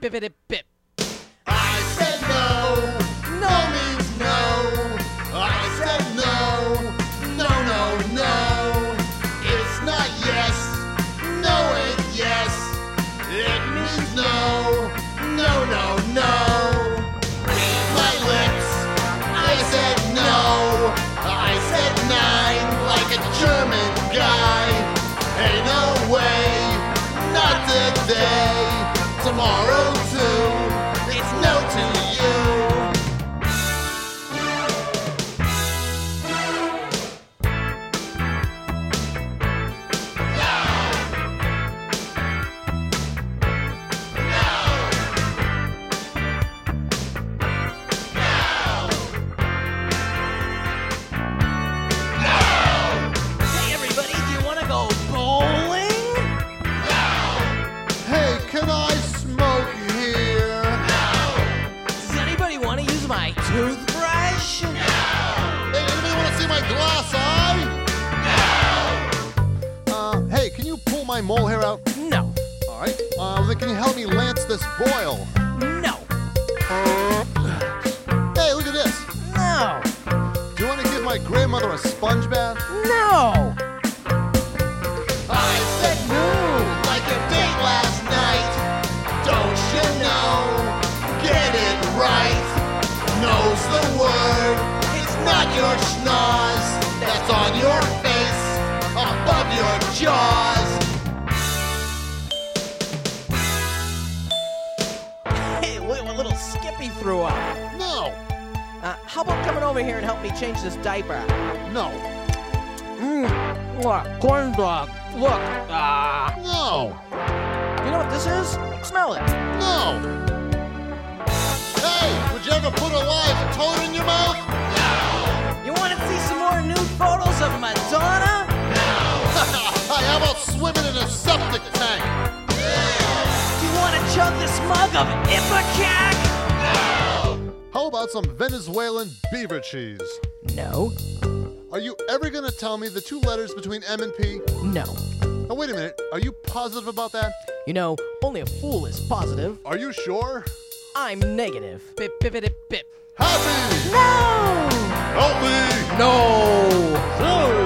Bip. I said no. No means no. I said no. No. It's not yes. No ain't yes. It means no. No. Read my lips. I said no. I said nine like a German guy. Ain't no way. Not today. Tomorrow too. It's no to you. Hey, everybody, do you want to go bowling? Hey, can I smoke here? Does anybody want to use my toothbrush? Hey, anybody want to see my glass eye? Hey, can you pull my mole hair out? No. All right. Then can you help me lance this boil? No. Hey, look at this. No. Do you want to give my grandmother a sponge bath? No. I said no, like a date last night. Don't you know? Get it right. Knows the word. It's not your schnoz. That's on your face, above your jaws. Hey, look what little Skippy threw up. No, How about coming over here and help me change this diaper? no, Look, corn dog. Look. no, You know what this is? Smell it. no. Hey, would you ever put a live toad in your mouth? You want to see some more nude photos of Madonna? Hey, how about swimming in a septic tank? Do you want to chug this mug of Ipecac? How about some Venezuelan beaver cheese? No. Are you ever gonna tell me the two letters between M and P? No. Now wait a minute, are you positive about that? You know, only a fool is positive. Are you sure? I'm negative. Bip. Happy! No! Healthy! No! Sure!